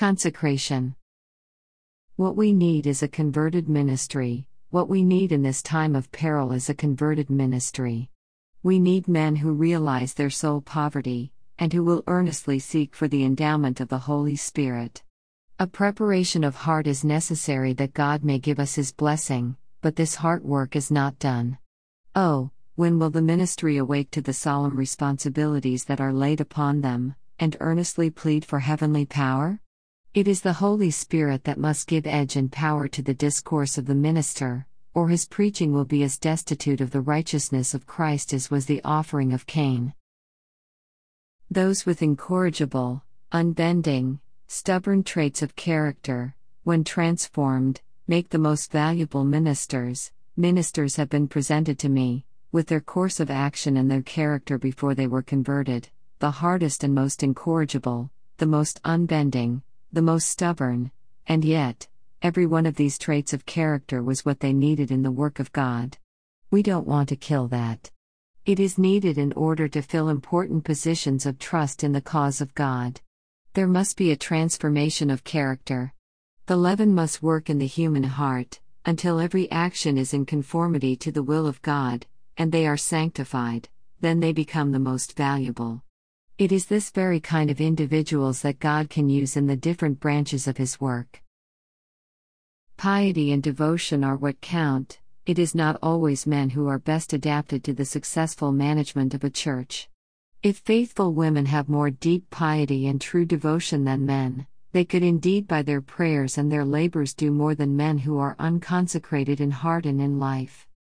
Consecration. What we need is a converted ministry. What we need in this time of peril is a converted ministry. We need men who realize their soul poverty, and who will earnestly seek for the endowment of the Holy Spirit. A preparation of heart is necessary that God may give us His blessing, but this heart work is not done. Oh, when will the ministry awake to the solemn responsibilities that are laid upon them, and earnestly plead for heavenly power? It is the Holy Spirit that must give edge and power to the discourse of the minister, or his preaching will be as destitute of the righteousness of Christ as was the offering of Cain. Those with incorrigible, unbending, stubborn traits of character, when transformed, make the most valuable ministers. Ministers have been presented to me, with their course of action and their character before they were converted, the hardest and most incorrigible, the most unbending, the most stubborn, and yet, every one of these traits of character was what they needed in the work of God. We don't want to kill that. It is needed in order to fill important positions of trust in the cause of God. There must be a transformation of character. The leaven must work in the human heart, until every action is in conformity to the will of God, and they are sanctified, then they become the most valuable. It is this very kind of individuals that God can use in the different branches of His work. Piety and devotion are what count. It is not always men who are best adapted to the successful management of a church. If faithful women have more deep piety and true devotion than men, they could indeed by their prayers and their labors do more than men who are unconsecrated in heart and in life.